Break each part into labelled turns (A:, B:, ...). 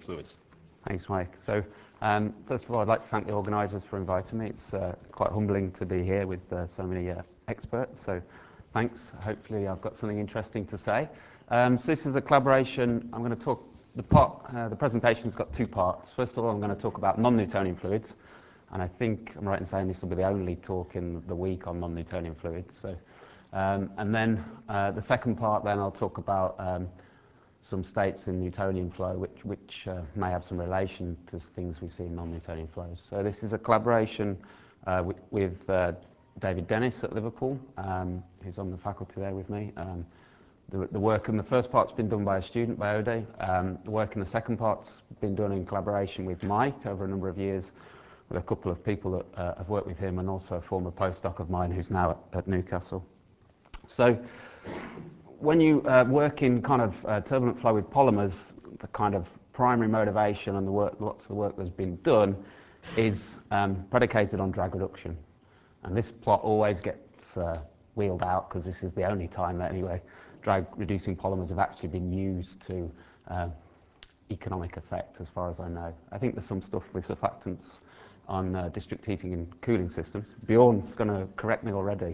A: fluids.
B: Thanks, Mike. So, first of all, I'd like to thank the organisers for inviting me. It's quite humbling to be here with so many experts, so thanks. Hopefully I've got something interesting to say. So this is a collaboration. I'm going to talk, the presentation's got two parts. First of all, I'm going to talk about non-Newtonian fluids, and I think I'm right in saying this will be the only talk in the week on non-Newtonian fluids. So, and then the second part, then I'll talk about some states in Newtonian flow which may have some relation to things we see in non-Newtonian flows. So this is a collaboration with David Dennis at Liverpool, who's on the faculty there with me. The work in the first part's been done by a student, by Ode. The work in the second part's been done in collaboration with Mike over a number of years, with a couple of people that have worked with him, and also a former postdoc of mine who's now at Newcastle. So when you work in kind of turbulent flow with polymers, the kind of primary motivation and the work, lots of the work that's been done is predicated on drag reduction. And this plot always gets wheeled out because this is the only time that, anyway, drag reducing polymers have actually been used to economic effect, as far as I know. I think there's some stuff with surfactants on district heating and cooling systems. Bjorn's going to correct me already.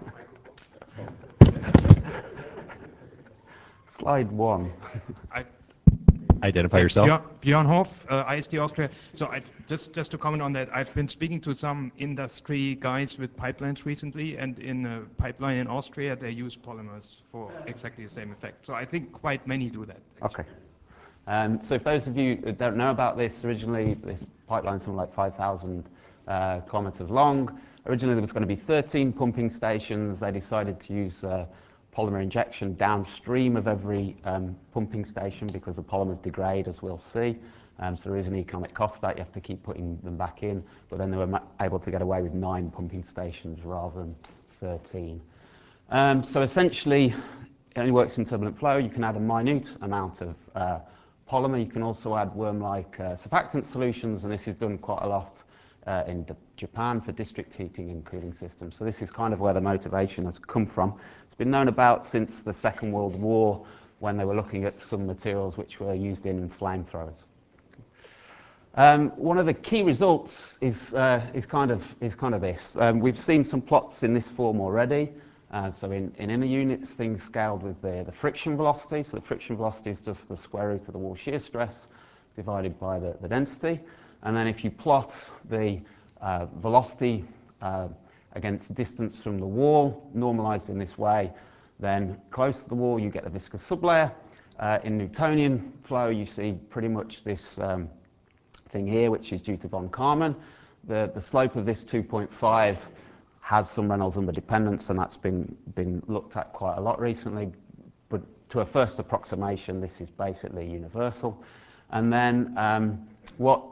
B: Slide one.
A: Identify yourself.
C: Björn Hoff, ISD Austria. So just to comment on that, I've been speaking to some industry guys with pipelines recently, and in a pipeline in Austria, they use polymers for exactly the same effect. So I think quite many do that, actually.
B: Okay. So if those of you who don't know about this, originally this pipeline's something like 5,000 kilometers long. Originally there was going to be 13 pumping stations. They decided to use polymer injection downstream of every pumping station because the polymers degrade, as we'll see. So there is an economic cost to that. You have to keep putting them back in. But then they were able to get away with 9 pumping stations rather than 13. So essentially, it only works in turbulent flow. You can add a minute amount of polymer. You can also add worm-like surfactant solutions, and this is done quite a lot in Japan for district heating and cooling systems. So this is kind of where the motivation has come from. It's been known about since the Second World War, when they were looking at some materials which were used in flamethrowers. One of the key results is kind of this. We've seen some plots in this form already. So in inner units, things scaled with the friction velocity. So the friction velocity is just the square root of the wall shear stress divided by the density. And then if you plot the velocity against distance from the wall, normalized in this way, then close to the wall you get the viscous sublayer. In Newtonian flow you see pretty much this thing here, which is due to von Karman. The slope of this 2.5 has some Reynolds number dependence, and that's been looked at quite a lot recently. But to a first approximation, this is basically universal. And then what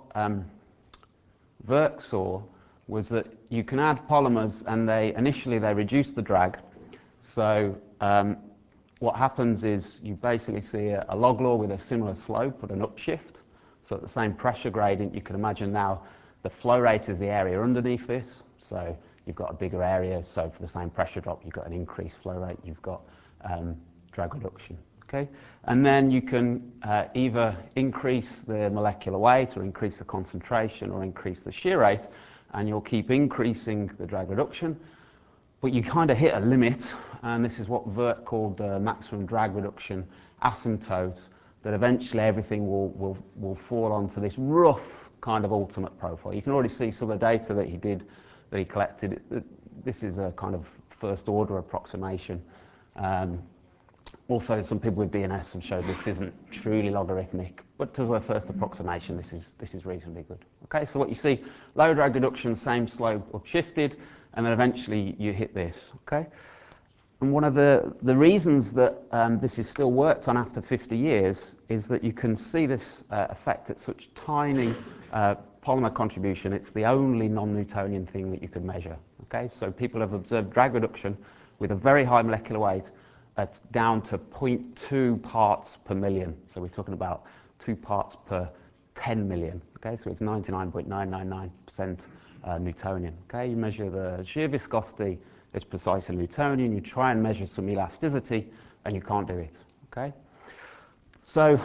B: Verk saw was that you can add polymers, and initially they reduce the drag. So what happens is you basically see a log law with a similar slope but an upshift. So at the same pressure gradient, you can imagine now the flow rate is the area underneath this. So you've got a bigger area, so for the same pressure drop, you've got an increased flow rate, you've got drag reduction. Okay? And then you can either increase the molecular weight, or increase the concentration, or increase the shear rate, and you'll keep increasing the drag reduction. But you kind of hit a limit, and this is what Verk called the maximum drag reduction asymptote, that eventually everything will fall onto this rough kind of ultimate profile. You can already see some of the data that he collected. This is a kind of first order approximation. Also, some people with DNS have showed this isn't truly logarithmic, but as a first approximation, this is reasonably good. Okay, so what you see, low drag reduction, same slope upshifted, and then eventually you hit this. Okay, and one of the reasons that this is still worked on after 50 years is that you can see this effect at such tiny polymer contribution. It's the only non-Newtonian thing that you can measure. Okay, so people have observed drag reduction with a very high molecular weight at down to 0.2 parts per million. So we're talking about 2 parts per 10 million. Okay, so it's 99.999% Newtonian. Okay, you measure the shear viscosity, it's precisely Newtonian. You try and measure some elasticity, and you can't do it. Okay, so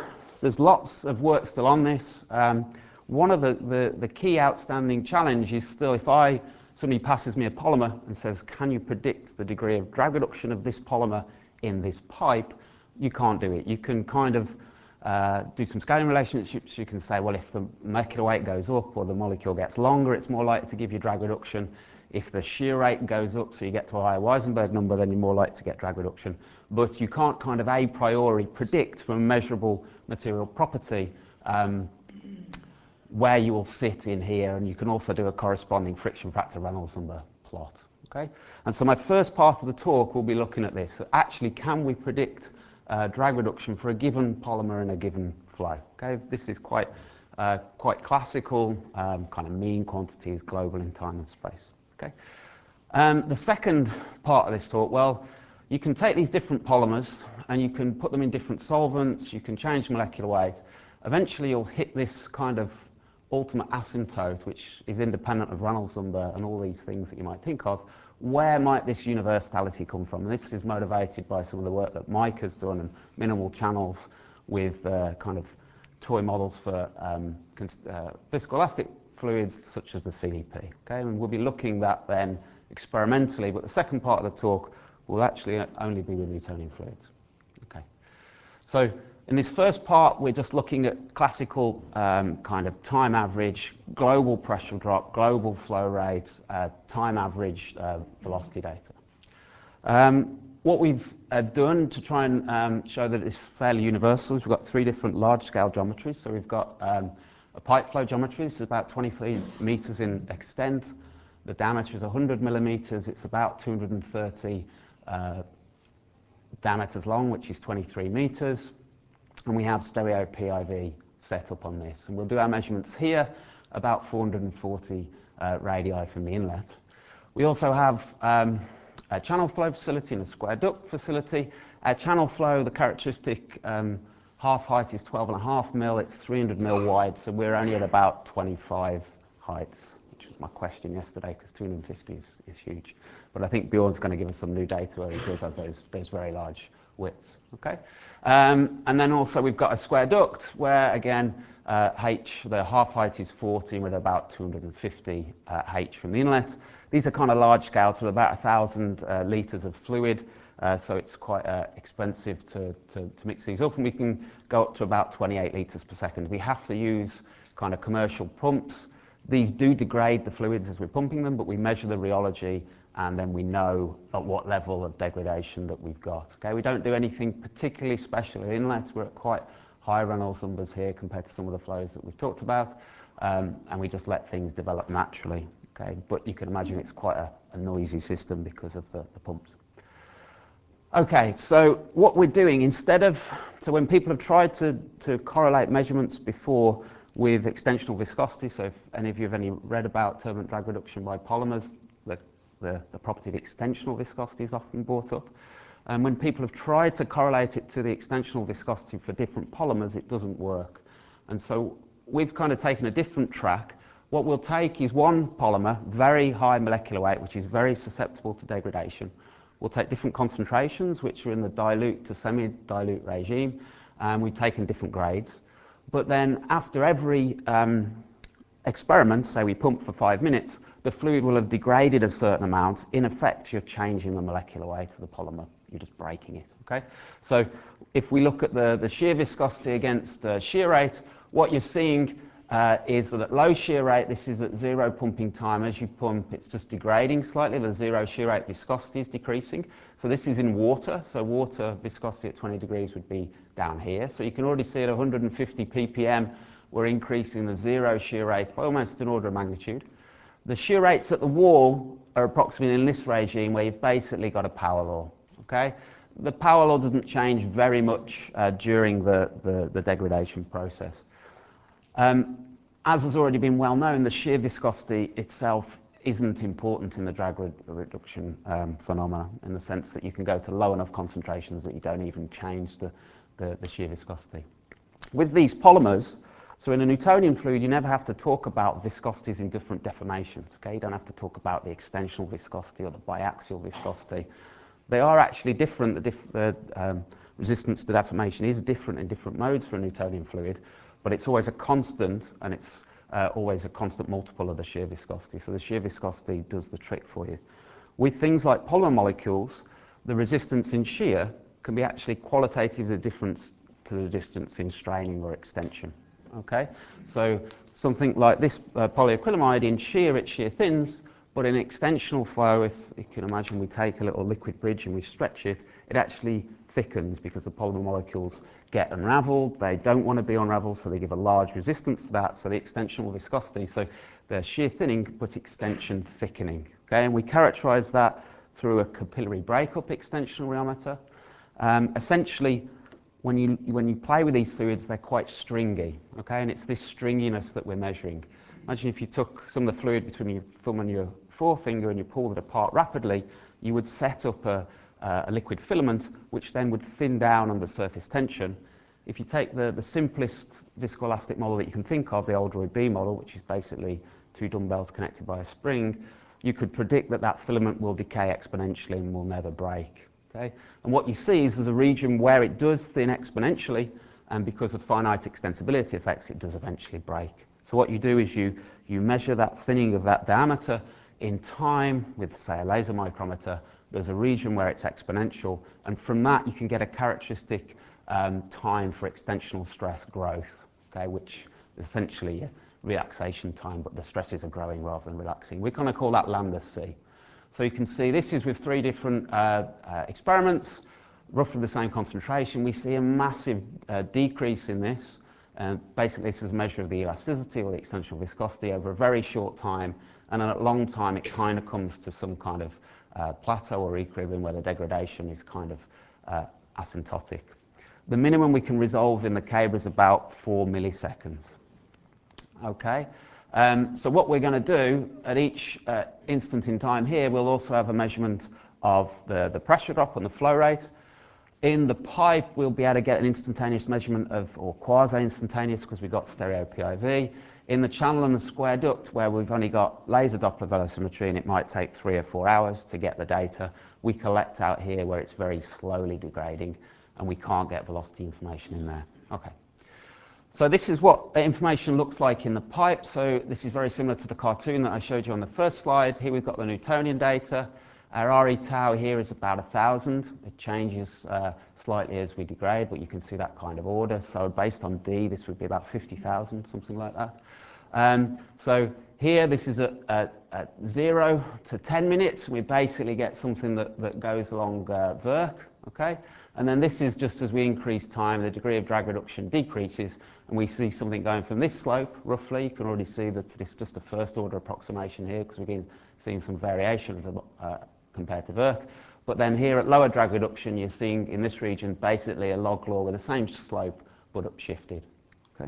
B: There's lots of work still on this. One of the key outstanding challenge is still, if somebody passes me a polymer and says, can you predict the degree of drag reduction of this polymer in this pipe? You can't do it. You can kind of do some scaling relationships. You can say, well, if the molecular weight goes up or the molecule gets longer, it's more likely to give you drag reduction. If the shear rate goes up, so you get to a higher Weisenberg number, then you're more likely to get drag reduction. But you can't kind of a priori predict from a measurable material property where you will sit in here, and you can also do a corresponding friction factor Reynolds number plot. Okay? And so my first part of the talk will be looking at this. So actually, can we predict drag reduction for a given polymer in a given flow? Okay? This is quite classical, kind of mean quantities, global in time and space. Okay? The second part of this talk, well, you can take these different polymers and you can put them in different solvents, you can change molecular weight. Eventually you'll hit this kind of ultimate asymptote, which is independent of Reynolds number and all these things that you might think of. Where might this universality come from? And this is motivated by some of the work that Mike has done and minimal channels with kind of toy models for viscoelastic fluids such as the CDP. Okay? And we'll be looking at that then experimentally, but the second part of the talk will actually only be with Newtonian fluids. Okay. So in this first part, we're just looking at classical kind of time average, global pressure drop, global flow rate, time average velocity data. What we've done to try and show that it's fairly universal is we've got 3 different large-scale geometries. So we've got a pipe flow geometry. It's about 23 meters in extent. The diameter is 100 millimeters. It's about 230 diameters long, which is 23 meters. And we have stereo PIV set up on this. And we'll do our measurements here, about 440 radii from the inlet. We also have a channel flow facility and a square duct facility. Our channel flow, the characteristic half height is 12.5 mil. It's 300 mil wide, so we're only at about 25 heights, which was my question yesterday, because 250 is huge. But I think Bjorn's going to give us some new data where he does have those very large widths. Okay, and then also we've got a square duct where again the half height is 40 with about 250 H from the inlet. These are kind of large scale, so about 1,000 litres of fluid, so it's quite expensive to mix these up, and we can go up to about 28 litres per second. We have to use kind of commercial pumps. These do degrade the fluids as we're pumping them, but we measure the rheology and then we know at what level of degradation that we've got. Okay, we don't do anything particularly special at inlets. We're at quite high Reynolds numbers here compared to some of the flows that we've talked about, and we just let things develop naturally. Okay, but you can imagine it's quite a noisy system because of the pumps. Okay, so what we're doing so when people have tried to correlate measurements before with extensional viscosity, so if any of you have read about turbulent drag reduction by polymers, the property of extensional viscosity is often brought up. And when people have tried to correlate it to the extensional viscosity for different polymers, it doesn't work. And so we've kind of taken a different track. What we'll take is one polymer, very high molecular weight, which is very susceptible to degradation. We'll take different concentrations, which are in the dilute to semi-dilute regime, and we've taken different grades. But then after every experiment, say we pump for 5 minutes, the fluid will have degraded a certain amount. In effect, you're changing the molecular weight of the polymer. You're just breaking it, okay? So if we look at the shear viscosity against shear rate, what you're seeing is that at low shear rate, this is at 0 pumping time. As you pump, it's just degrading slightly. The 0 shear rate viscosity is decreasing. So this is in water. So water viscosity at 20 degrees would be down here. So you can already see at 150 ppm, we're increasing the 0 shear rate by almost an order of magnitude. The shear rates at the wall are approximately in this regime where you've basically got a power law. Okay? The power law doesn't change very much during the degradation process. As has already been well known, the shear viscosity itself isn't important in the drag reduction phenomena, in the sense that you can go to low enough concentrations that you don't even change the shear viscosity. With these polymers, so in a Newtonian fluid, you never have to talk about viscosities in different deformations. Okay? You don't have to talk about the extensional viscosity or the biaxial viscosity. They are actually different. The resistance to deformation is different in different modes for a Newtonian fluid, but it's always a constant, and it's always a constant multiple of the shear viscosity. So the shear viscosity does the trick for you. With things like polymer molecules, the resistance in shear can be actually qualitatively different to the distance in straining or extension. Okay, so something like this polyacrylamide in shear, it shear thins, but in extensional flow, if you can imagine we take a little liquid bridge and we stretch it, it actually thickens because the polymer molecules get unraveled. They don't want to be unraveled, so they give a large resistance to that, so the extensional viscosity, so they're shear thinning but extension thickening. Okay, and we characterize that through a capillary breakup extensional rheometer. Essentially, when you play with these fluids, they're quite stringy, okay, and it's this stringiness that we're measuring. Imagine if you took some of the fluid between your thumb and your forefinger and you pulled it apart rapidly, you would set up a liquid filament which then would thin down under surface tension. If you take the simplest viscoelastic model that you can think of, the Oldroyd B model, which is basically two dumbbells connected by a spring, you could predict that that filament will decay exponentially and will never break. Okay? And what you see is there's a region where it does thin exponentially, and because of finite extensibility effects, it does eventually break. So what you do is you measure that thinning of that diameter in time with, say, a laser micrometer. There's a region where it's exponential, and from that you can get a characteristic time for extensional stress growth, okay, which is essentially relaxation time, but the stresses are growing rather than relaxing. We're going to call that lambda C. So you can see this is with 3 different experiments, roughly the same concentration. We see a massive decrease in this. Basically, this is a measure of the elasticity or the extensional viscosity over a very short time, and at a long time it kind of comes to some kind of plateau or equilibrium where the degradation is kind of asymptotic. The minimum we can resolve in the Cabra is about 4 milliseconds. Okay, so what we're going to do at each instant in time here, we'll also have a measurement of the pressure drop and the flow rate. In the pipe, we'll be able to get an instantaneous measurement of, or quasi-instantaneous, because we've got stereo PIV. In the channel and the square duct, where we've only got laser Doppler velocimetry, and it might take 3 or 4 hours to get the data, we collect out here where it's very slowly degrading, and we can't get velocity information in there. Okay. So this is what information looks like in the pipe. So this is very similar to the cartoon that I showed you on the first slide. Here we've got the Newtonian data. Our RE tau here is about 1,000. It changes slightly as we degrade, but you can see that kind of order. So based on D, this would be about 50,000, something like that. So here, this is at 0 to 10 minutes. We basically get something that goes along Verk, okay? And then this is just as we increase time, the degree of drag reduction decreases, and we see something going from this slope, roughly. You can already see that it's just a first order approximation here, because we've been seeing some variations compared to Verk. But then here at lower drag reduction, you're seeing in this region basically a log law with the same slope, but upshifted. Okay?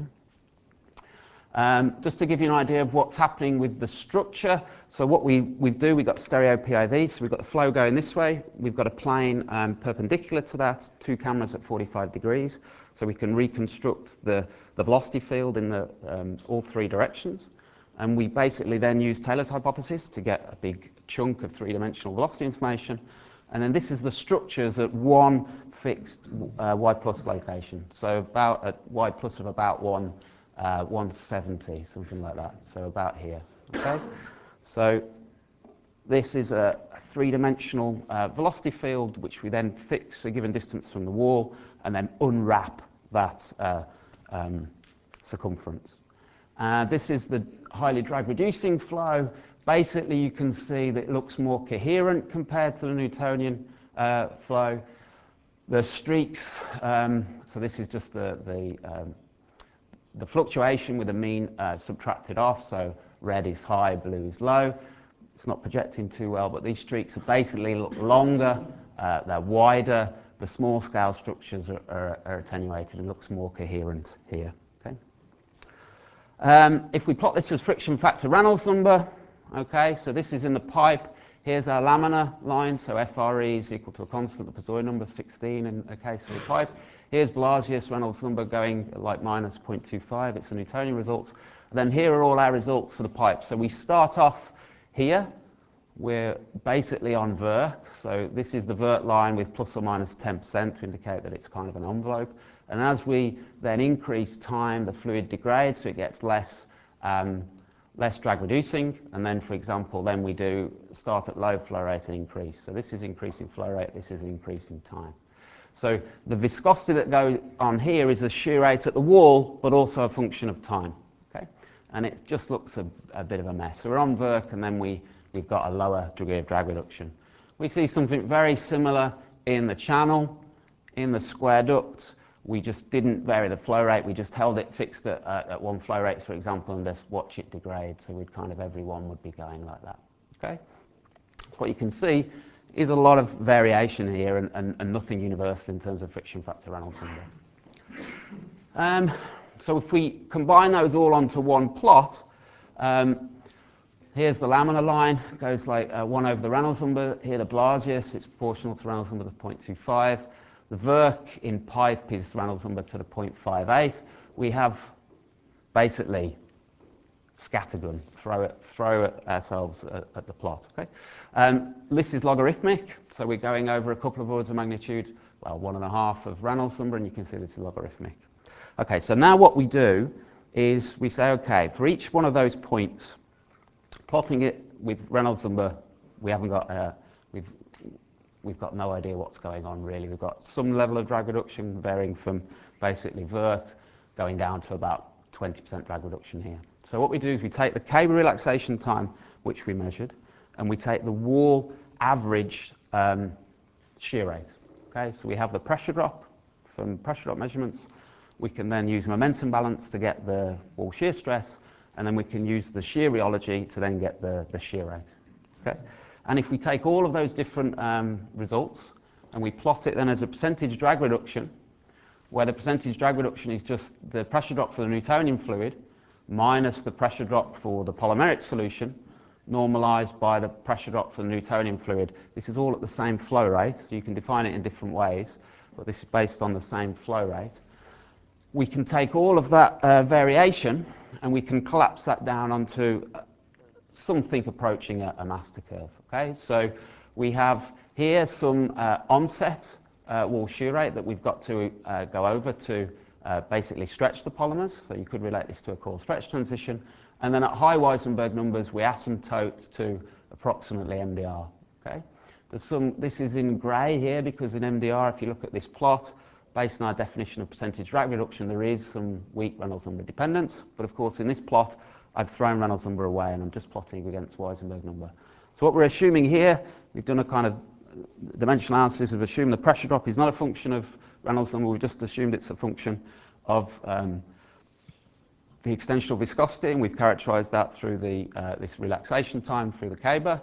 B: Just to give you an idea of what's happening with the structure, so what we do, we've got stereo PIV, so we've got the flow going this way, we've got a plane perpendicular to that, 2 cameras at 45 degrees, so we can reconstruct the velocity field in the, all 3 directions. And we basically then use Taylor's hypothesis to get a big chunk of 3-dimensional velocity information. And then this is the structures at one fixed y plus location, so about at y plus of about 170, something like that, so about here. Okay? So this is a 3-dimensional velocity field, which we then fix a given distance from the wall and then unwrap that circumference. This is the highly drag-reducing flow. Basically, you can see that it looks more coherent compared to the Newtonian flow. The streaks, so this is just the fluctuation with the mean subtracted off, so red is high, blue is low. It's not projecting too well, but these streaks are basically longer, they're wider, the small scale structures are attenuated and looks more coherent here. Okay? If we plot this as friction factor Reynolds number, okay, so this is in the pipe. Here's our laminar line, so FRE is equal to a constant, the Poisson number 16 in the case of the pipe. Here's Blasius Reynolds number going like minus 0.25, it's the Newtonian results. And then here are all our results for the pipe. So we start off here, we're basically on vert. So this is the vert line with plus or minus 10% to indicate that it's kind of an envelope. And as we then increase time, the fluid degrades, so it gets less drag reducing. And then, for example, then we do start at low flow rate and increase. So this is increasing flow rate, this is increasing time. So the viscosity that goes on here is a shear rate at the wall, but also a function of time. Okay? And it just looks a bit of a mess. So we're on vert, and then we've got a lower degree of drag reduction. We see something very similar in the channel, in the square duct. We just didn't vary the flow rate, we just held it fixed at one flow rate, for example, and just watch it degrade. So we'd kind of, everyone would be going like that. Okay? So what you can see is a lot of variation here and nothing universal in terms of friction factor Reynolds number. So if we combine those all onto one plot, here's the laminar line, it goes like 1 over the Reynolds number. Here the Blasius, it's proportional to Reynolds number to 0.25. The Verk in pipe is Reynolds number to the 0.58. We have basically scattergun, throw it ourselves at the plot. Okay? This is logarithmic, so we're going over a couple of orders of magnitude, well, 1.5 of Reynolds number, and you can see this is logarithmic. Okay, so now what we do is we say, okay, for each one of those points, plotting it with Reynolds number, we haven't got, we've got no idea what's going on really. We've got some level of drag reduction varying from basically vert going down to about 20% drag reduction here. So what we do is we take the cable relaxation time, which we measured, and we take the wall average shear rate. Okay, so we have the pressure drop from pressure drop measurements. We can then use momentum balance to get the wall shear stress, and then we can use the shear rheology to then get the shear rate. Okay? And if we take all of those different results and we plot it then as a percentage drag reduction, where the percentage drag reduction is just the pressure drop for the Newtonian fluid minus the pressure drop for the polymeric solution, normalized by the pressure drop for the Newtonian fluid. This is all at the same flow rate, so you can define it in different ways, but this is based on the same flow rate. We can take all of that variation and we can collapse that down onto something approaching a master curve. Okay? So we have here some onset wall shear rate that we've got to go over to basically stretch the polymers. So you could relate this to a core stretch transition. And then at high Weisenberg numbers, we asymptote to approximately MDR. Okay? This is in grey here because in MDR, if you look at this plot, based on our definition of percentage drag reduction, there is some weak Reynolds number dependence. But of course, in this plot, I've thrown Reynolds number away and I'm just plotting against Weisenberg number. So what we're assuming here, we've done a kind of dimensional analysis. We've assumed the pressure drop is not a function of Reynolds number. We've just assumed it's a function of the extensional viscosity, and we've characterized that through this relaxation time through the Caber.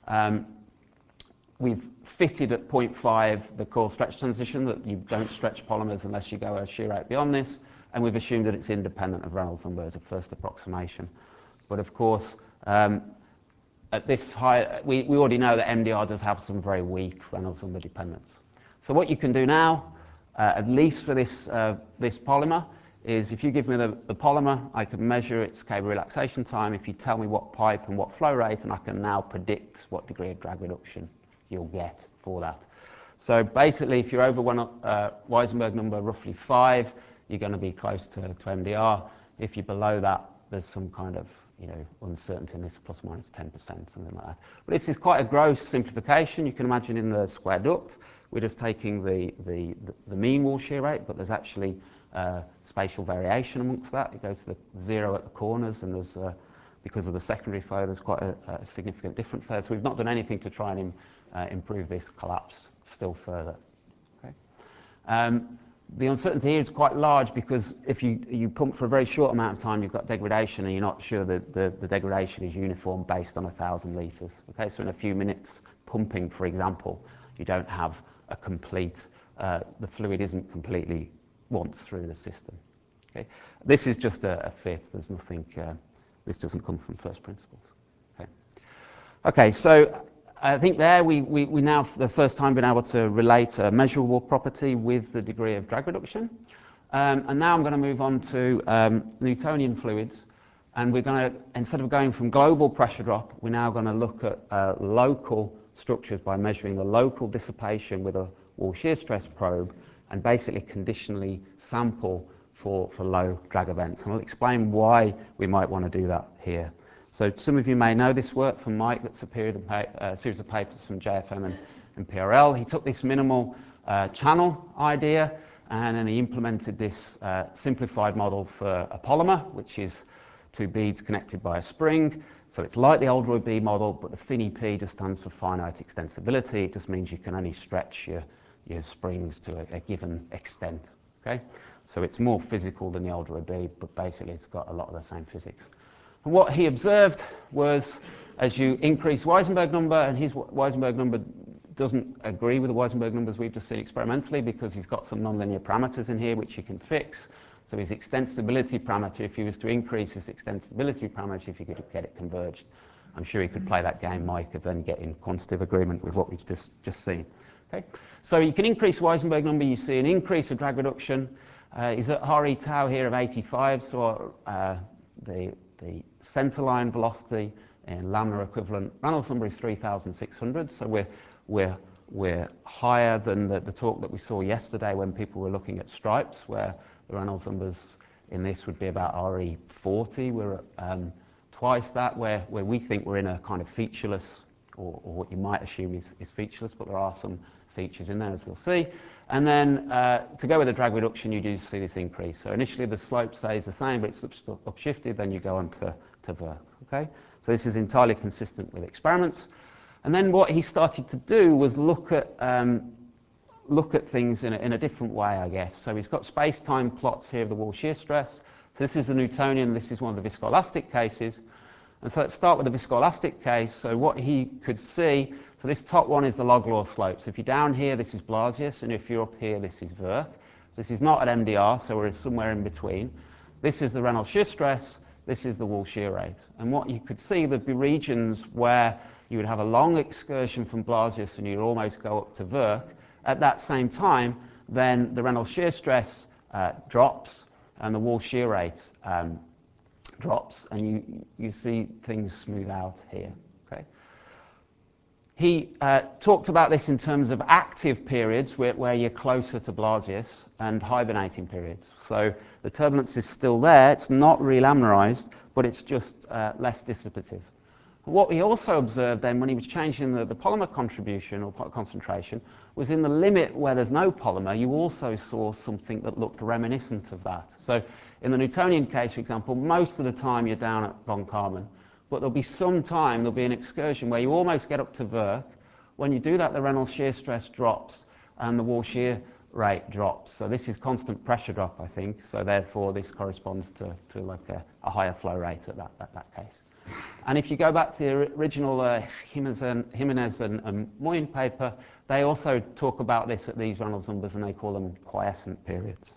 B: We've fitted at 0.5 the core stretch transition, that you don't stretch polymers unless you go a shear rate beyond this, and we've assumed that it's independent of Reynolds number as a first approximation. But of course, at this high, we already know that MDR does have some very weak Reynolds number dependence. So what you can do now, at least for this polymer, is if you give me the polymer, I can measure its Caber relaxation time. If you tell me what pipe and what flow rate, and I can now predict what degree of drag reduction you'll get for that. So basically, if you're over Weisenberg number roughly 5, you're going to be close to MDR. If you're below that, there's some kind of uncertainty in this, plus or minus 10%, something like that. But this is quite a gross simplification. You can imagine in the square duct, we're just taking the mean wall shear rate, but there's actually spatial variation amongst that. It goes to the 0 at the corners, and there's because of the secondary flow, there's quite a significant difference there. So we've not done anything to try and improve this collapse still further. Okay? The uncertainty here is quite large because if you pump for a very short amount of time, you've got degradation, and you're not sure that the degradation is uniform based on 1,000 litres. Okay? So in a few minutes pumping, for example, you don't have a complete, the fluid isn't completely once through the system. Okay? This is just a fit. There's nothing, this doesn't come from first principles. Okay, okay, so I think there we now for the first time been able to relate a measurable property with the degree of drag reduction. And now I'm going to move on to Newtonian fluids. And we're going to, instead of going from global pressure drop, we're now going to look at local structures by measuring the local dissipation with a wall shear stress probe and basically conditionally sample for low drag events. And I'll explain why we might want to do that here. So some of you may know this work from Mike. That's a series of papers from JFM and PRL. He took this minimal channel idea and then he implemented this simplified model for a polymer, which is two beads connected by a spring. So it's like the Oldroyd bead model, but the FINI-P just stands for finite extensibility. It just means you can only stretch your springs to a given extent. Okay? So it's more physical than the Oldroyd bead, but basically it's got a lot of the same physics. And what he observed was, as you increase Weisenberg number, and his Weisenberg number doesn't agree with the Weisenberg numbers we've just seen experimentally because he's got some nonlinear parameters in here which you can fix. So his extensibility parameter, if he was to increase his extensibility parameter, if you could get it converged, I'm sure he could play that game, Mike, of then getting quantitative agreement with what we've just seen. Okay? So you can increase Weisenberg number, you see an increase of drag reduction. He's at RE tau here of 85, so the centerline velocity in lambda equivalent Reynolds number is 3,600, so we're higher than the talk that we saw yesterday when people were looking at stripes, where the Reynolds numbers in this would be about RE40. We're at twice that, where we think we're in a kind of featureless, or what you might assume is featureless, but there are some features in there, as we'll see. And then to go with the drag reduction, you do see this increase. So initially the slope stays the same, but it's upshifted, then you go on to Verk. Okay? So this is entirely consistent with experiments. And then what he started to do was look at things in a different way, I guess. So he's got space-time plots here of the wall shear stress. So this is the Newtonian, this is one of the viscoelastic cases. And so let's start with the viscoelastic case. So what he could see, so this top one is the log law slope. So if you're down here, this is Blasius, and if you're up here, this is Verk. This is not at MDR, so we're somewhere in between. This is the Reynolds shear stress, this is the wall shear rate. And what you could see, there'd be regions where you would have a long excursion from Blasius and you'd almost go up to Verk. At that same time, then the Reynolds shear stress drops and the wall shear rate drops, and you see things smooth out here. Okay? He talked about this in terms of active periods where you're closer to Blasius and hibernating periods. So the turbulence is still there, it's not relaminarized, but it's just less dissipative. What he also observed then when he was changing the polymer contribution or concentration was in the limit where there's no polymer, you also saw something that looked reminiscent of that. So in the Newtonian case, for example, most of the time you're down at von Karman, but there'll be some time, there'll be an excursion where you almost get up to Verk. When you do that, the Reynolds shear stress drops and the wall shear rate drops. So this is constant pressure drop, I think. So therefore, this corresponds to like a higher flow rate at that case. And if you go back to the original Jimenez and Moyen paper, they also talk about this at these Reynolds numbers, and they call them quiescent periods.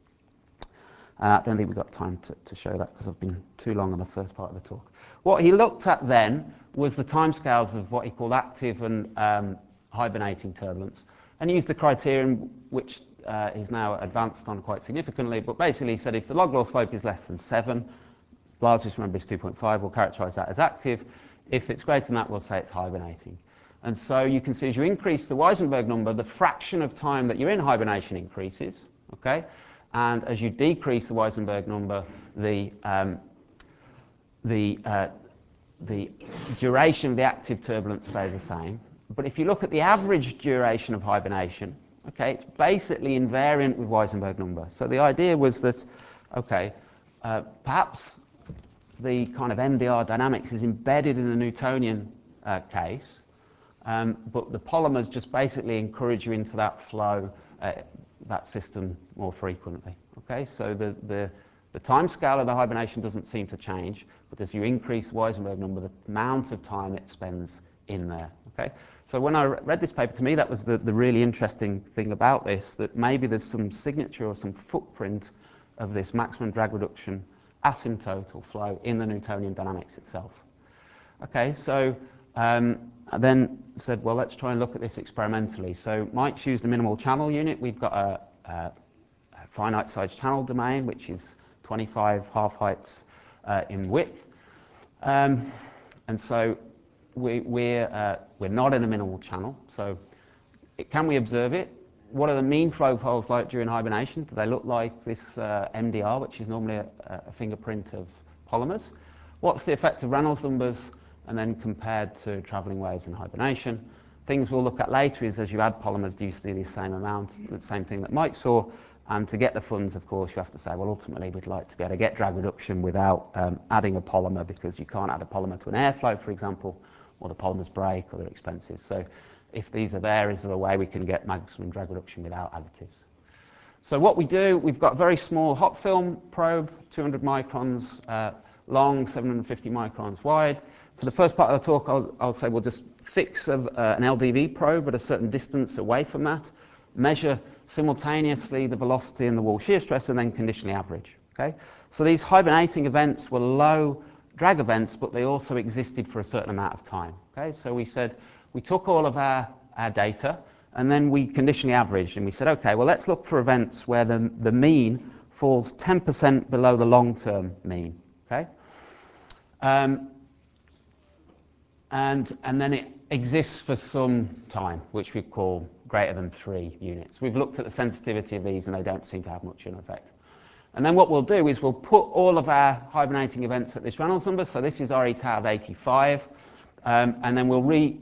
B: I don't think we've got time to show that because I've been too long on the first part of the talk. What he looked at then was the timescales of what he called active and hibernating turbulence, and he used the criterion which is now advanced on quite significantly, but basically he said if the log law slope is less than 7, Blasius, remember, is 2.5, we'll characterize that as active. If it's greater than that, we'll say it's hibernating. And so you can see as you increase the Weisenberg number, the fraction of time that you're in hibernation increases, okay? And as you decrease the Weisenberg number, the duration of the active turbulence stays the same. But if you look at the average duration of hibernation, okay, it's basically invariant with Weisenberg number. So the idea was that, okay, perhaps the kind of MDR dynamics is embedded in the Newtonian case, but the polymers just basically encourage you into that flow, that system more frequently. Okay, so the time scale of the hibernation doesn't seem to change, but as you increase Weisenberg number, the amount of time it spends in there. Okay, so when I read this paper, to me that was the really interesting thing about this, that maybe there's some signature or some footprint of this maximum drag reduction asymptotal flow in the Newtonian dynamics itself. Okay, so I then said, well, let's try and look at this experimentally. So Mike's used a minimal channel unit. We've got a finite size channel domain, which is 25 half-heights in width. And so we're not in a minimal channel. So can we observe it? What are the mean flow profiles like during hibernation? Do they look like this MDR, which is normally a fingerprint of polymers? What's the effect of Reynolds numbers and then compared to travelling waves in hibernation? Things we'll look at later is as you add polymers, do you see the same amount, the same thing that Mike saw? And to get the funds, of course, you have to say, well, ultimately we'd like to be able to get drag reduction without adding a polymer, because you can't add a polymer to an airflow, for example, or the polymers break or they're expensive. So if these are there, is there a way we can get maximum drag reduction without additives? So what we do, we've got a very small hot film probe, 200 microns long, 750 microns wide. For the first part of the talk, I'll say we'll just fix an LDV probe at a certain distance away from that, measure simultaneously the velocity and the wall shear stress, and then conditionally average. Okay? So these hibernating events were low drag events, but they also existed for a certain amount of time. Okay? So we said, we took all of our data, and then we conditionally averaged, and we said, okay, well, let's look for events where the mean falls 10% below the long-term mean. Okay? And then it exists for some time, which we call greater than 3 units. We've looked at the sensitivity of these, and they don't seem to have much in effect. And then what we'll do is we'll put all of our hibernating events at this Reynolds number. So this is RE tau of 85, and then we'll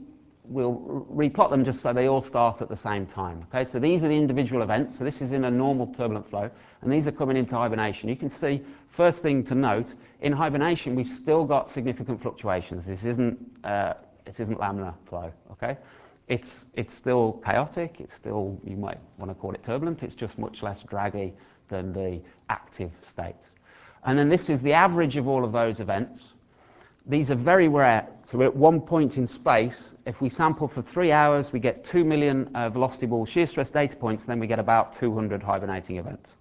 B: replot them just so they all start at the same time. Okay, so these are the individual events. So this is in a normal turbulent flow, and these are coming into hibernation. You can see, first thing to note, in hibernation we've still got significant fluctuations. This isn't laminar flow. Okay, it's still chaotic. It's still, you might want to call it turbulent. It's just much less draggy than the active states. And then this is the average of all of those events. These are very rare. So we're at one point in space. If we sample for 3 hours, we get 2 million velocity wall shear stress data points, then we get about 200 hibernating events.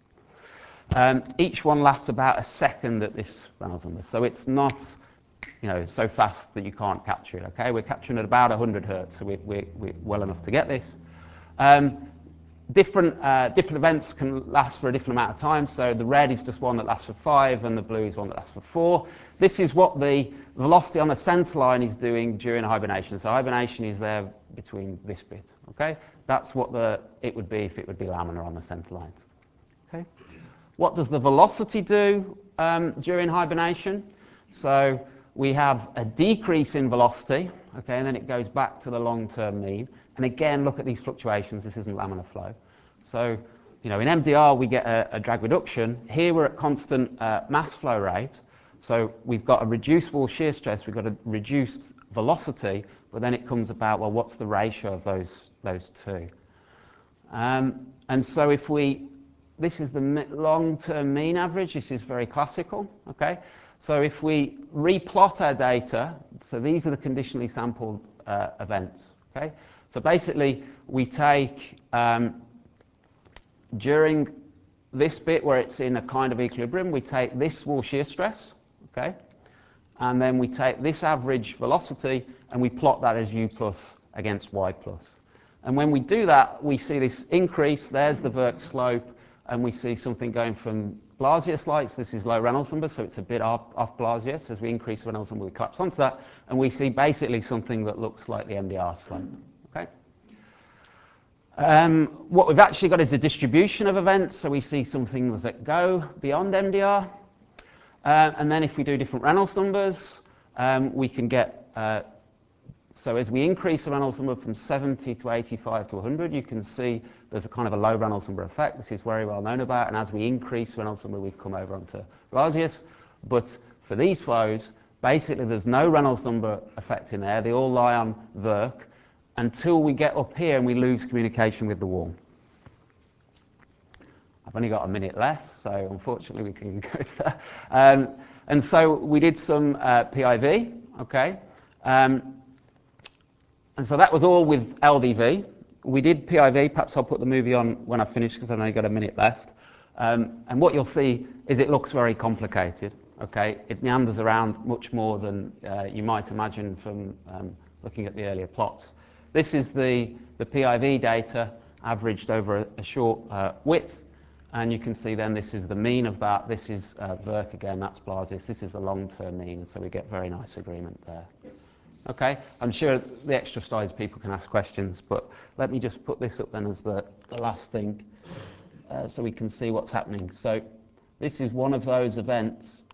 B: Each one lasts about a second at this Reynolds number. So it's not, so fast that you can't capture it. Okay, we're capturing at about 100 hertz, so we're well enough to get this. Different events can last for a different amount of time. So the red is just one that lasts for 5, and the blue is one that lasts for 4. This is what the velocity on the center line is doing during hibernation. So hibernation is there between this bit. Okay, that's what it would be if it would be laminar on the center lines. Okay, what does the velocity do during hibernation? So we have a decrease in velocity. Okay, and then it goes back to the long-term mean. And again, look at these fluctuations. This isn't laminar flow. So, in MDR, we get a drag reduction. Here, we're at constant mass flow rate. So we've got a reduced wall shear stress. We've got a reduced velocity. But then it comes about, well, what's the ratio of those two? And so this is the long-term mean average. This is very classical. Okay. So if we replot our data, so these are the conditionally sampled events. Okay. So basically, we take, during this bit where it's in a kind of equilibrium, we take this wall shear stress, okay? And then we take this average velocity and we plot that as U plus against Y plus. And when we do that, we see this increase. There's the vert slope, and we see something going from Blasius lights. This is low Reynolds number, so it's a bit off Blasius. As we increase Reynolds number, we collapse onto that, and we see basically something that looks like the MDR slope. Okay. What we've actually got is a distribution of events, so we see some things that go beyond MDR. And then if we do different Reynolds numbers, we can get, so as we increase the Reynolds number from 70 to 85 to 100, you can see there's a kind of a low Reynolds number effect. This is very well known about, and as we increase Reynolds number, we've come over onto Blasius. But for these flows, basically there's no Reynolds number effect in there. They all lie on Verk until we get up here and we lose communication with the wall. I've only got a minute left, so unfortunately we can go to that. And so we did some PIV, okay? And so that was all with LDV. We did PIV, perhaps I'll put the movie on when I finish because I've only got a minute left. And what you'll see is it looks very complicated, okay? It meanders around much more than you might imagine from looking at the earlier plots. This is the PIV data averaged over a short width. And you can see then this is the mean of that. This is Verk again, that's Blasius. This is the long-term mean, so we get very nice agreement there. Okay, I'm sure the extra slides people can ask questions, but let me just put this up then as the last thing so we can see what's happening. So this is one of those events.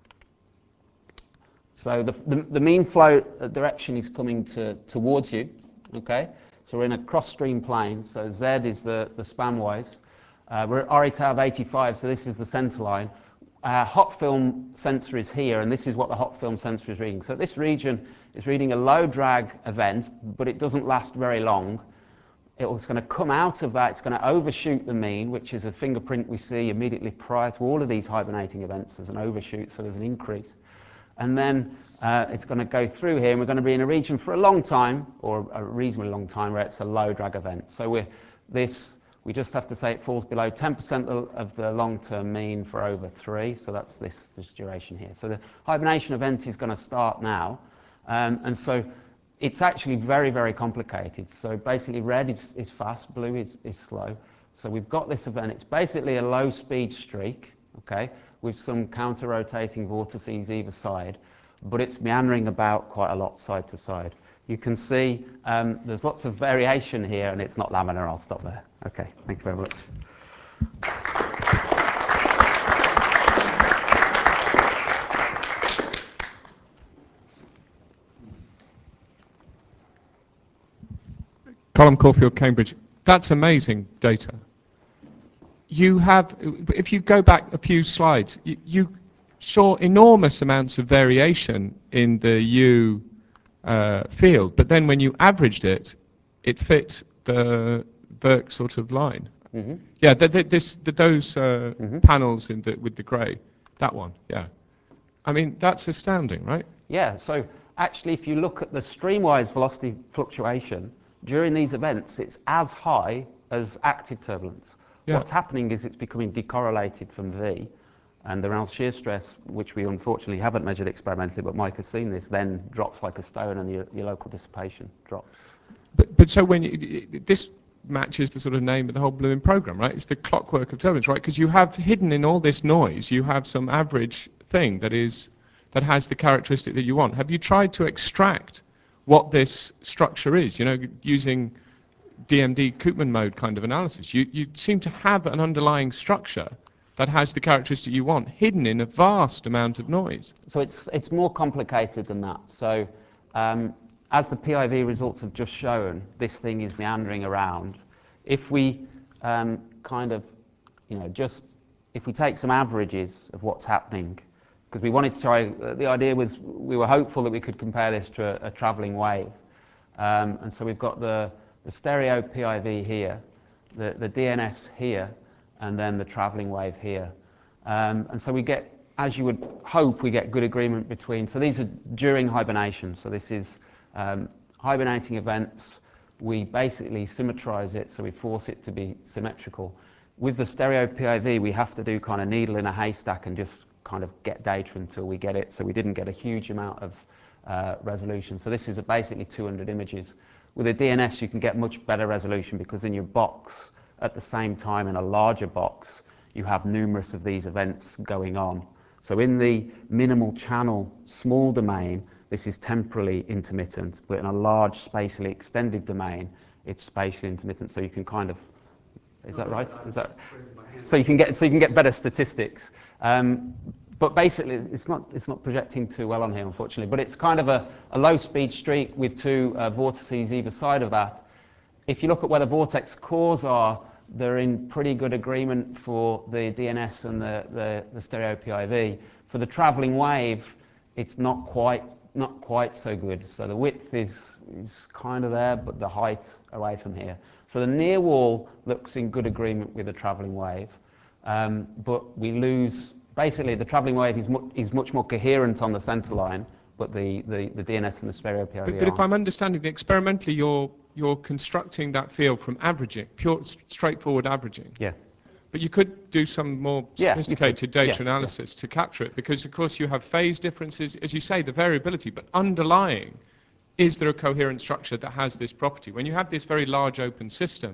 B: So the mean flow direction is coming towards you, okay? So we're in a cross-stream plane, so Z is the span wise. We're at RETAV of 85, so this is the center line. Hot film sensor is here, and this is what the hot film sensor is reading. So this region is reading a low drag event, but it doesn't last very long. It's going to come out of that, it's going to overshoot the mean, which is a fingerprint we see immediately prior to all of these hibernating events. There's an overshoot, so there's an increase. And then it's going to go through here, and we're going to be in a region for a long time, or a reasonably long time, where it's a low drag event. So we just have to say it falls below 10% of the long-term mean for over 3, so that's this duration here. So the hibernation event is going to start now, and so it's actually very, very complicated. So basically red is fast, blue is slow. So we've got this event, it's basically a low-speed streak, okay, with some counter-rotating vortices either side, but it's meandering about quite a lot side to side. You can see there's lots of variation here, and it's not laminar. I'll stop there. Okay, thank you very much.
D: Colin Caulfield, Cambridge. That's amazing data. You have, if you go back a few slides, you saw enormous amounts of variation in the U field, but then when you averaged it, it fit the Verk sort of line. Mm-hmm. Yeah, those panels with the grey, that one, yeah. I mean, that's astounding, right?
B: Yeah, so actually if you look at the streamwise velocity fluctuation, during these events, it's as high as active turbulence. Yeah. What's happening is it's becoming decorrelated from V, and the Reynolds shear stress, which we unfortunately haven't measured experimentally, but Mike has seen this, then drops like a stone, and your local dissipation drops.
D: But so this matches the sort of name of the whole Blooming program, right? It's the clockwork of turbulence, right? Because you have hidden in all this noise, you have some average thing that has the characteristic that you want. Have you tried to extract what this structure is, using DMD Koopman mode kind of analysis? You seem to have an underlying structure that has the characteristic you want, hidden in a vast amount of noise.
B: So it's more complicated than that. So as the PIV results have just shown, this thing is meandering around. If we if we take some averages of what's happening, because we wanted to try, the idea was we were hopeful that we could compare this to a travelling wave. And so we've got the stereo PIV here, the DNS here, and then the travelling wave here. And so we get, as you would hope, we get good agreement between, so these are during hibernation, so this is hibernating events. We basically symmetrize it, so we force it to be symmetrical. With the stereo PIV, we have to do kind of needle in a haystack and just kind of get data until we get it, so we didn't get a huge amount of resolution. So this is basically 200 images. With a DNS, you can get much better resolution because in your box, at the same time in a larger box, you have numerous of these events going on. So in the minimal channel small domain, this is temporally intermittent, but in a large spatially extended domain, it's spatially intermittent. So you can kind of, is that right? Is that so you can get better statistics. But basically, it's not projecting too well on here, unfortunately. But it's kind of a low-speed streak with two vortices either side of that. If you look at where the vortex cores are, they're in pretty good agreement for the DNS and the stereo PIV. For the travelling wave, it's not quite so good. So the width is kind of there, but the height away from here. So the near wall looks in good agreement with the travelling wave, but we lose. Basically, the travelling wave is much more coherent on the centre line, but the DNS and the stereo PIV
D: But if I'm understanding, experimentally, you're constructing that field from averaging, pure, straightforward averaging.
B: Yeah.
D: But you could do some more sophisticated data analysis to capture it, because of course you have phase differences, as you say, the variability, but underlying, is there a coherent structure that has this property? When you have this very large open system,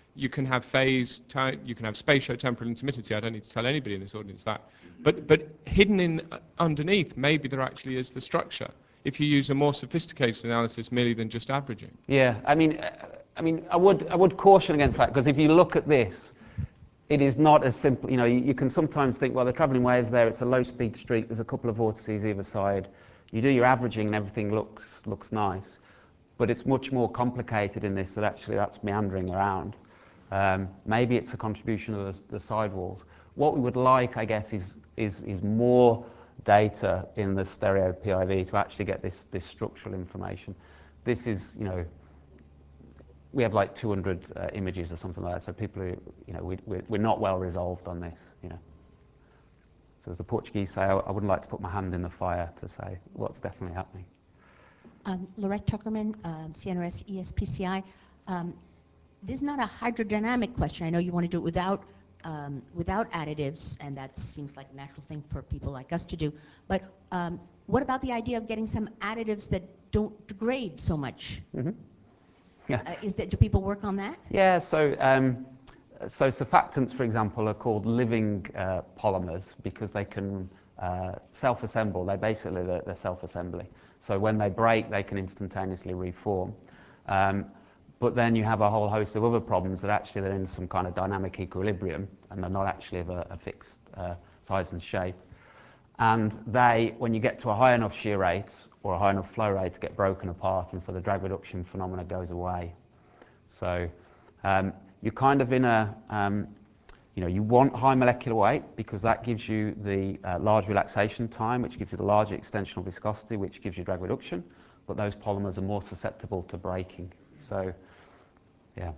D: You can have phase, you can have spatio-temporal intermittency. I don't need to tell anybody in this audience that. But hidden in underneath, maybe there actually is the structure, if you use a more sophisticated analysis merely than just averaging.
B: Yeah, I mean, I would caution against that, because if you look at this, it is not as simple. You know, you can sometimes think, well, the travelling waves there, it's a low-speed streak, there's a couple of vortices either side. You do your averaging and everything looks nice, but it's much more complicated in this, that actually that's meandering around. Maybe it's a contribution of the sidewalls. What we would like, I guess, is more data in the stereo PIV to actually get this structural information. This is, you know, we have like 200 images or something like that, so people who, you know, we're not well resolved on this, you know. So as the Portuguese say, I wouldn't like to put my hand in the fire to say what's definitely happening.
E: Lorette Tuckerman, CNRS ESPCI. This is not a hydrodynamic question. I know you want to do it without additives, and that seems like a natural thing for people like us to do. But what about the idea of getting some additives that don't degrade so much?
B: Mm-hmm. Yeah.
E: Do people work on that?
B: Yeah, so surfactants, for example, are called living polymers because they can self-assemble. They're self-assembly. So when they break, they can instantaneously reform. But then you have a whole host of other problems that actually they're in some kind of dynamic equilibrium and they're not actually of a fixed size and shape. And they, when you get to a high enough shear rate or a high enough flow rate, get broken apart, and so the drag reduction phenomena goes away. So you're kind of in a, you know, you want high molecular weight because that gives you the large relaxation time, which gives you the larger extensional viscosity, which gives you drag reduction, but those polymers are more susceptible to breaking. So, yeah.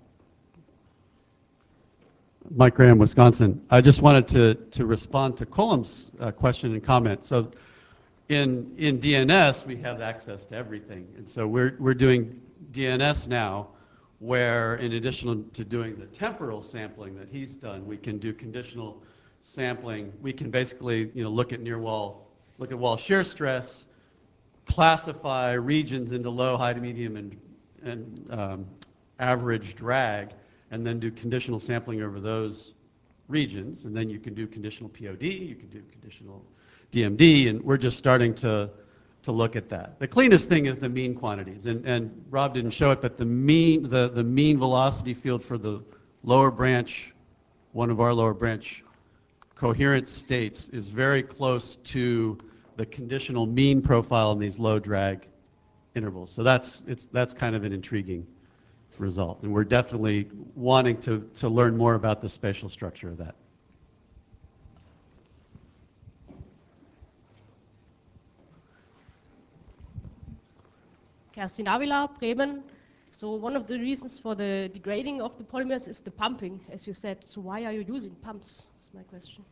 F: Mike Graham, Wisconsin. I just wanted to respond to Colum's question and comment. So in DNS, we have access to everything. And so we're doing DNS now, where in addition to doing the temporal sampling that he's done, we can do conditional sampling. We can basically, you know, look at wall shear stress, classify regions into low, high to medium, and average drag, and then do conditional sampling over those regions. And then you can do conditional POD, you can do conditional DMD, and we're just starting to look at that. The cleanest thing is the mean quantities, and Rob didn't show it, but the mean velocity field for the lower branch, one of our lower branch coherent states, is very close to the conditional mean profile in these low drag intervals. So that's kind of an intriguing result, and we're definitely wanting to learn more about the spatial structure of that.
G: Kerstin Avila, Bremen. So one of the reasons for the degrading of the polymers is the pumping, as you said. So why are you using pumps? That's my question.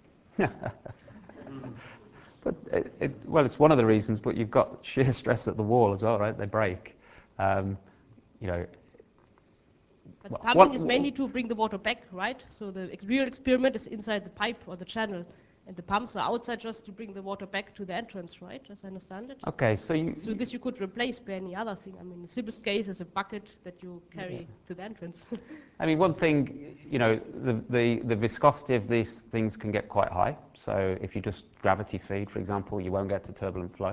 B: But well, it's one of the reasons, but you've got shear stress at the wall as well, right? They break. You know.
G: But pumping is mainly to bring the water back, right? So the real experiment is inside the pipe or the channel, and the pumps are outside just to bring the water back to the entrance, right? As I understand it.
B: Okay, so
G: this you could replace by any other thing. I mean, the simplest case is a bucket that you carry to the entrance.
B: I mean, one thing, you know, the viscosity of these things can get quite high. So if you just gravity feed, for example, you won't get to turbulent flow.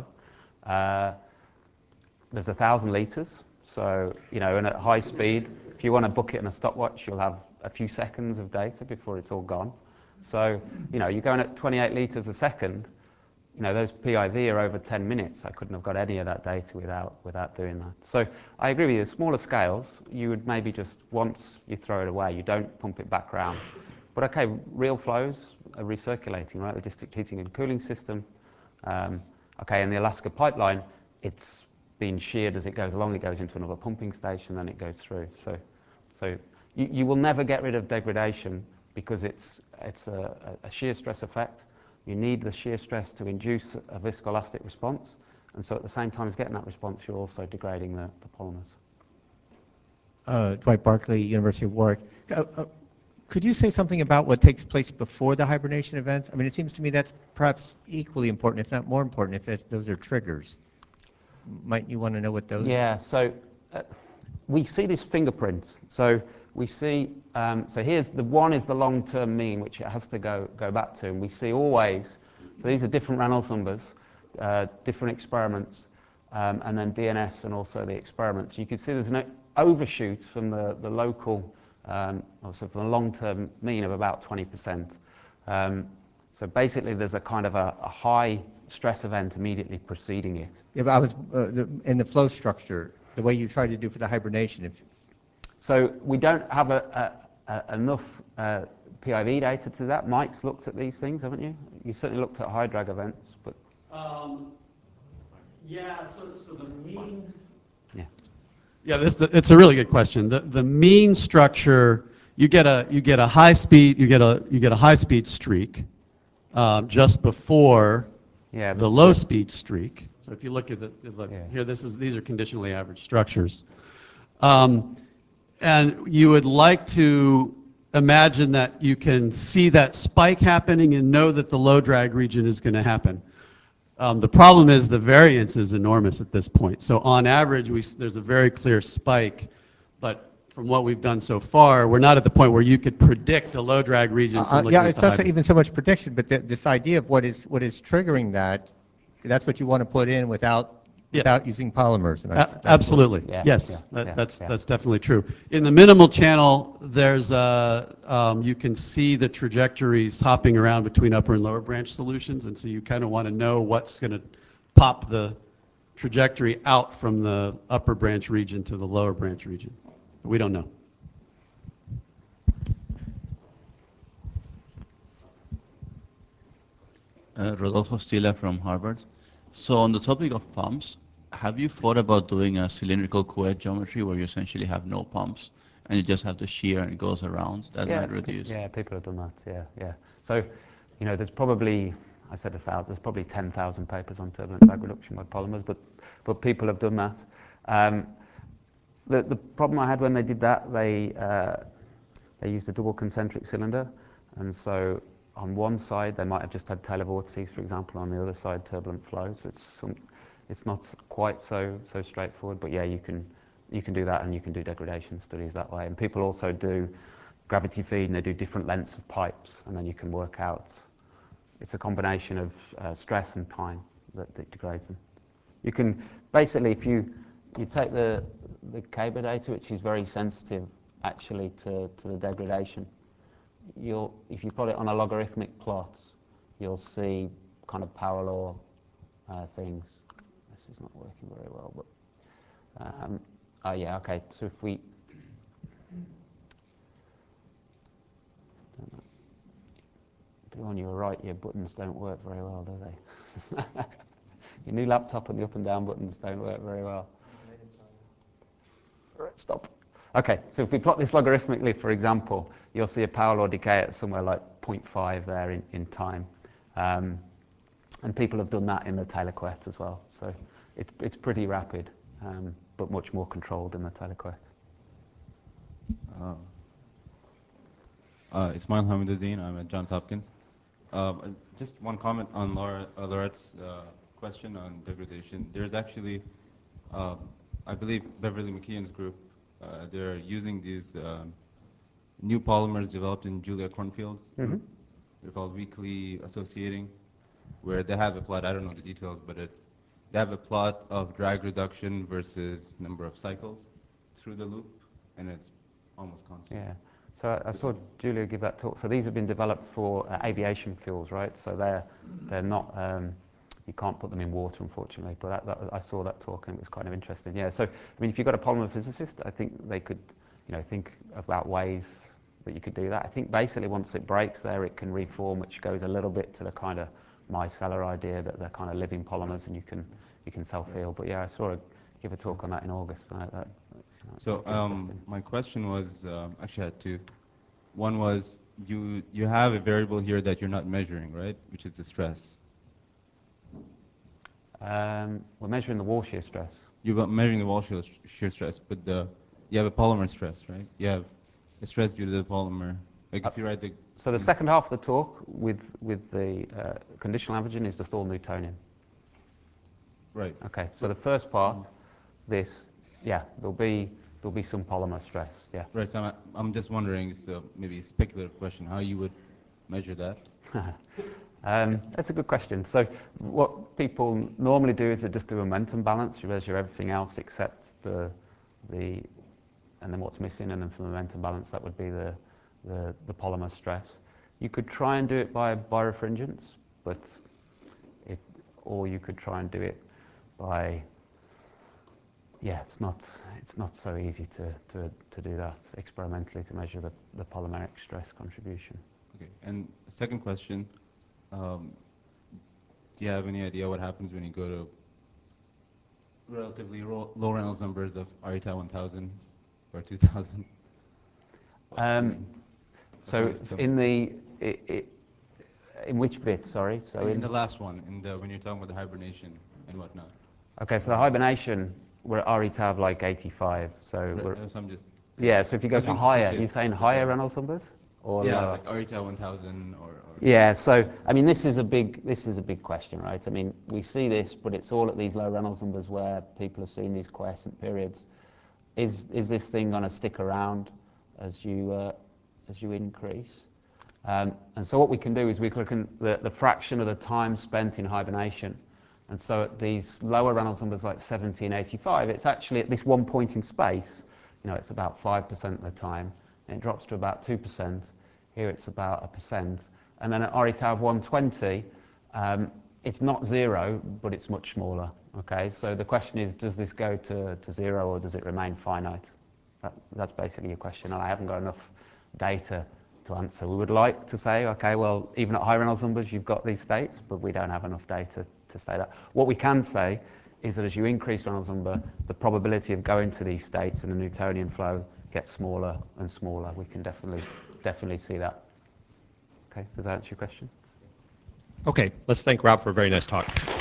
B: There's 1,000 liters. So, you know, and at high speed, if you want a bucket and a stopwatch, you'll have a few seconds of data before it's all gone. So, you know, you're going at 28 liters a second, you know, those PIV are over 10 minutes. I couldn't have got any of that data without doing that. So I agree with you. Smaller scales, you would maybe just, once you throw it away, you don't pump it back around. But okay, real flows are recirculating, right? The district heating and cooling system. Okay, and the Alaska pipeline, it's being sheared as it goes along. It goes into another pumping station, then it goes through. So you will never get rid of degradation because it's a shear stress effect. You need the shear stress to induce a viscoelastic response, and so at the same time as getting that response, you're also degrading the polymers.
A: Dwight Barkley, University of Warwick. Could you say something about what takes place before the hibernation events? I mean, it seems to me that's perhaps equally important, if not more important, if those are triggers. Might you want to know what those?
B: Yeah, so we see this fingerprint. So we see, so here's the one is the long-term mean, which it has to go back to, and we see always, so these are different Reynolds numbers, different experiments, and then DNS and also the experiments. You can see there's an overshoot from the local, also from the long-term mean of about 20%. So basically there's a kind of a high stress event immediately preceding it.
A: Yeah, but I was, in the flow structure, the way you tried to do for the hibernation,
B: So we don't have enough PIV data to that. Mike's looked at these things, haven't you? You certainly looked at high drag events, but...
F: Yeah, so the mean...
B: Yeah.
F: Yeah, it's a really good question. The mean structure, you get a high speed, you get a high speed streak just before the low speed streak. So if you look at here, these are conditionally average structures. And you would like to imagine that you can see that spike happening and know that the low drag region is going to happen. The problem is the variance is enormous at this point. So on average, there's a very clear spike, but from what we've done so far, we're not at the point where you could predict a low drag region from looking
A: yeah,
F: at
A: it's
F: the
A: not even so much prediction, but this idea of what is triggering that, that's what you want to put in without using polymers. And that's
F: absolutely,
B: Yeah,
F: yes,
B: yeah,
F: that's
B: yeah.
F: definitely true. In the minimal channel, there's you can see the trajectories hopping around between upper and lower branch solutions, and so you kind of want to know what's going to pop the trajectory out from the upper branch region to the lower branch region. We don't know.
H: Rodolfo Stila from Harvard. So on the topic of pumps, have you thought about doing a cylindrical couette geometry where you essentially have no pumps and you just have the shear and it goes around? That might reduce.
B: Yeah, people have done that. Yeah. So, you know, there's probably, I said 1,000. There's probably 10,000 papers on turbulent drag reduction by polymers, but people have done that. The problem I had when they did that, they used a double concentric cylinder, and so on one side they might have just had Taylor vortices, for example. On the other side, turbulent flow. So it's not quite so straightforward. But yeah, you can do that, and you can do degradation studies that way. And people also do gravity feed, and they do different lengths of pipes, and then you can work out. It's a combination of stress and time that degrades them. You can basically, if you take the Caber data, which is very sensitive actually to the degradation, if you put it on a logarithmic plot, you'll see kind of power law things. This is not working very well, but yeah, okay. So if we do on your right, your buttons don't work very well, do they? Your new laptop and the up and down buttons don't work very well. Right, stop. Okay, so if we plot this logarithmically, for example, you'll see a power law decay at somewhere like 0.5 there in time. And people have done that in the Taylor couette as well. So it's pretty rapid, but much more controlled in the Taylor couette.
I: Ismail Hamiduddin, I'm at Johns Hopkins. Just one comment on Laurette's question on degradation. There's actually, I believe Beverly McKeon's group, they're using these new polymers developed in Julia Cornfield's group. They're called weakly associating, where they have a plot, I don't know the details, but they have a plot of drag reduction versus number of cycles through the loop, and it's almost constant.
B: Yeah. So I saw Julia give that talk. So these have been developed for aviation fuels, right? So they're not, you can't put them in water, unfortunately. But I saw that talk, and it was kind of interesting. Yeah. So I mean, if you've got a polymer physicist, I think they could, think about ways that you could do that. I think basically once it breaks there, it can reform, which goes a little bit to the kind of micellar idea that they're kind of living polymers, and you can self-heal. But yeah, I saw her give a talk on that in August.
I: So my question was, actually I had two. One was, you have a variable here that you're not measuring, right? Which is the stress.
B: We're measuring the wall shear stress.
I: You're measuring the wall shear stress, but you have a polymer stress, right? You have a stress due to the polymer. Like if you write the...
B: So the second half of the talk with the conditional averaging is just all Newtonian.
I: Right.
B: Okay, so the first part, there'll be there'll be some polymer stress, yeah.
I: Right, so I'm just wondering, so maybe a speculative question, how you would measure that?
B: That's a good question. So what people normally do is they just do a momentum balance. You measure everything else except the and then what's missing, and then for the momentum balance, that would be the polymer stress. You could try and do it by birefringence, or you could try and do it by, yeah, it's not so easy to do that experimentally, to measure the polymeric stress contribution.
I: Okay, and second question, do you have any idea what happens when you go to relatively low Reynolds numbers of RETAL 1000 or 2000?
B: So in which bit, sorry? So
I: in the last one, when you're talking about the hibernation and whatnot.
B: Okay, so the hibernation, we're at RETAV of like 85. So
I: I'm just...
B: Yeah, so if you go to higher, you're saying higher Reynolds numbers? Or
I: yeah, like RETAL 1000 or...
B: Yeah, so, I mean, this is a big question, right? I mean, we see this, but it's all at these low Reynolds numbers where people have seen these quiescent periods. Is this thing going to stick around as you increase? And so what we can do is we can look at the fraction of the time spent in hibernation. And so at these lower Reynolds numbers like 1785, it's actually at this one point in space, you know, it's about 5% of the time, and it drops to about 2%. Here it's about 1%. And then at RETAV 120, it's not zero, but it's much smaller. Okay, so the question is, does this go to zero, or does it remain finite? That's basically your question, and I haven't got enough data to answer. We would like to say, okay, well, even at high Reynolds numbers, you've got these states, but we don't have enough data to say that. What we can say is that as you increase Reynolds number, the probability of going to these states in a Newtonian flow gets smaller and smaller. We can definitely see that. Okay, does that answer your question?
J: Okay, let's thank Rob for a very nice talk.